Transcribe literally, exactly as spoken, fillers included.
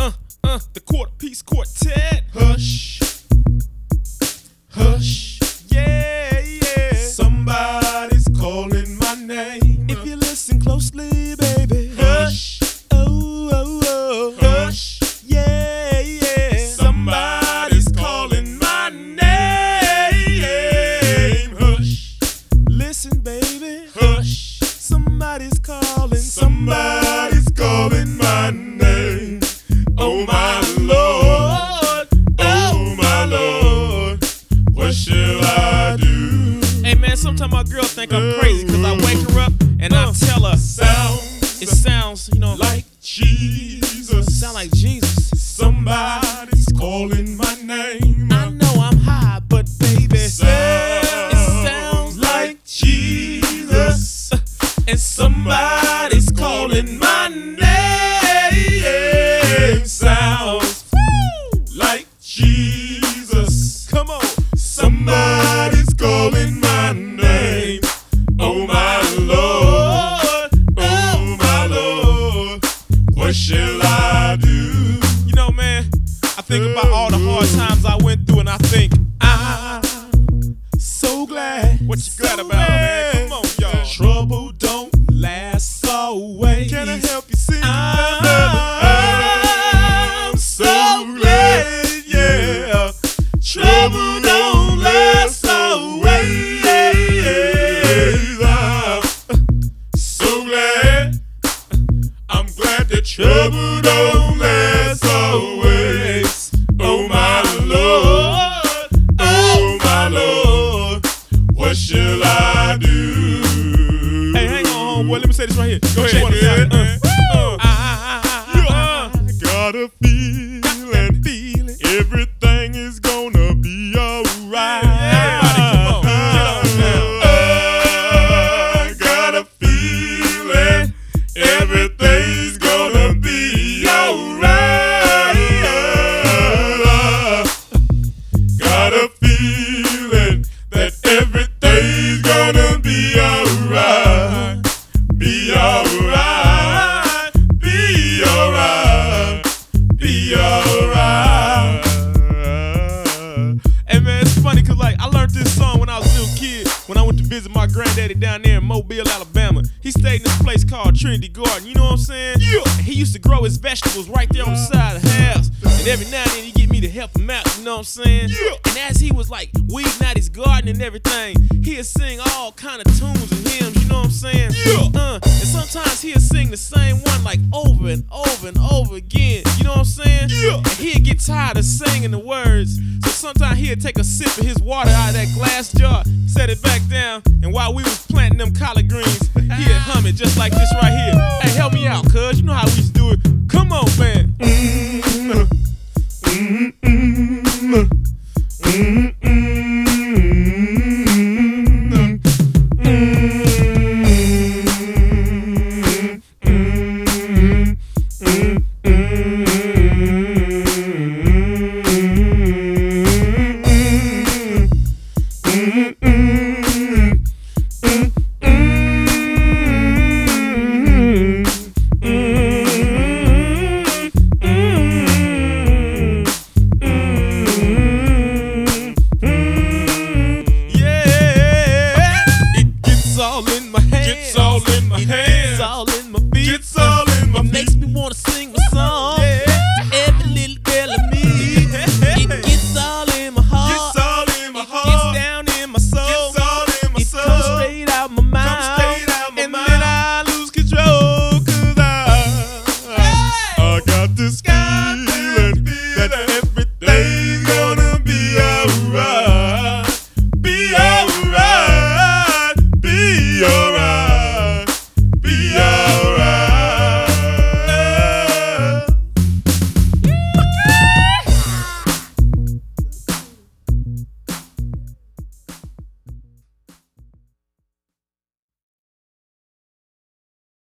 uh, uh, the Quarter Piece Quartet. Hush, hush, yeah, yeah. Somebody's calling my name. If you listen closely, baby. Hush, oh, oh, oh. hush, yeah, yeah. somebody's calling my name. Hush, Listen, baby. hush, Somebody's calling. somebody's calling my name. Oh my Lord, oh my Lord, what shall I do? Hey man, sometimes my girl think I'm crazy because I wake her up and I tell her Sounds it sounds, you know, like Jesus. sound like Jesus. Somebody's calling my name. I know I'm high, but baby, Sounds it sounds like Jesus. and Somebody's calling my name. Sounds like Jesus. Come on. Somebody's calling my name. Oh my Lord, oh my Lord, what shall I do? You know, man, I think about all the hard times I went through, and I think I'm So glad. what you glad so about, man? glad. Come on, y'all. Trouble don't last always. Can I help you sing? I'm so glad, yeah. Trouble don't last always. I'm so glad. I'm glad that trouble don't last always. Oh my Lord, oh my Lord, what shall I do? Hey, hang on, homeboy. Let me say this right here. Go ahead. Check it out. Uh, uh, uh, uh, uh, I got a feeling, feeling. everything is gonna be alright. Everybody, come on. Get on now. I got a feeling, everything's gonna be alright. Got a feeling that everything's gonna be alright. Be alright. Be alright. Be alright. Hey man, it's funny cause like I learned this song when I was a little kid when I went to visit my granddaddy down there in Mobile, Alabama. He stayed in this place called Trinity Garden, you know what I'm saying? Yeah. And he used to grow his vegetables right there on the side of the house. And every now and then he'd get me to help him out, you know what I'm saying? Yeah. And as he was like weeding out his garden and everything, he'd sing all kind of tunes and hymns, you know what I'm saying? Yeah. Uh, and sometimes he'd sing the same one like over and over and over again, you know what I'm saying? Yeah. And he'd get tired of singing the words. So sometimes he'd take a sip of his water out of that glass jar, set it back down, and while we was planting them collard greens, he'd hum it just like this right here.